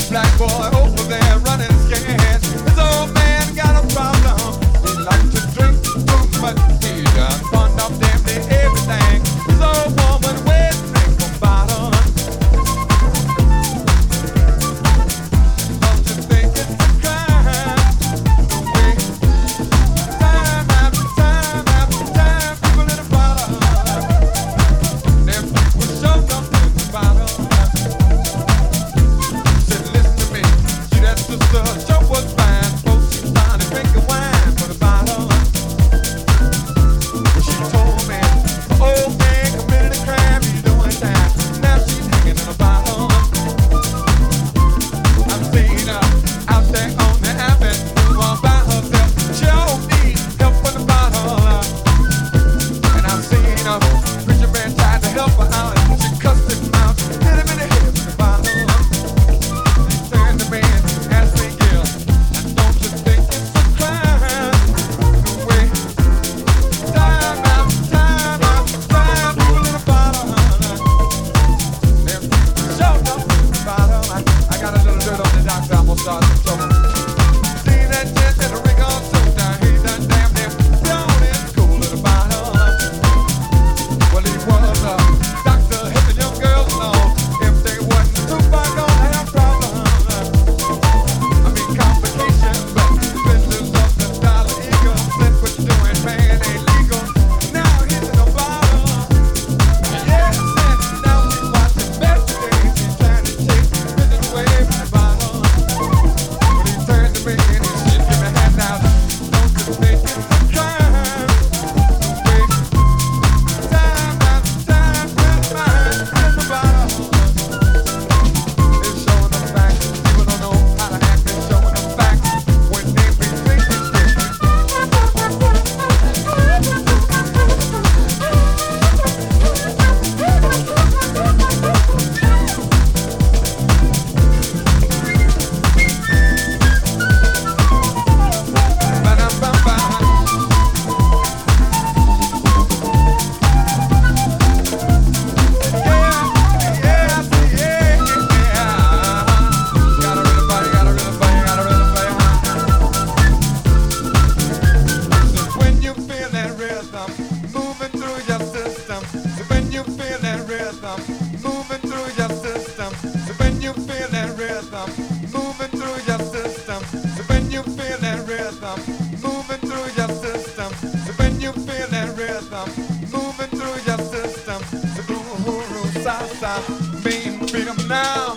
black boy over there running scared. His old man got a problem. He likes to drink too much. He done pawned off damn near everything. His old woman went drink from bottom. Don't you think it's a crime? The way time after time after time, people in the bottom. Them people showed up in the bottom. Said, listen to me, see that sister, show was fine. Folks, she started drinking wine for the bottle. She told me, old man committed a crime, he's doing time. Now she's hanging in a bottle. I'm seeing her out there on the avenue all by herself. She don't need help from the bottle. And I've seen her, preacher man tried to help her out. She cussed him out, hit him in the head with the bottle. She turned to me and asked me, Gil, don't you think it's a crime? The way time after time after time, people in the bottom. Them showed up in the bottom. I got a little dirt on the doctor, I'm gonna start some trouble. See that gent in the ring on down, he done damn near blown his cool in the bottom. Well, he was a doctor helping young girls along. If they wasn't too far, gonna have problems. I mean complications, but business of the dollar eagle. That's what you're doing, man, ain't legal. Now he's in the bottom. Yes, and now we watching best days. He's trying to take business away from the bottom. But he turned to me and he said, give me a hand now. Don't you think it's a crime? The way time after time went by in the bottom. It's showing them facts. People don't know how to act. It's showing them facts when they be thinking straight. When you feel that rhythm moving through your system, so when you feel that rhythm moving through your system, so when you feel that rhythm moving through your system, so when you feel that rhythm moving through your system, so when you feel that rhythm moving through your system, so guru sa sa, mean freedom now.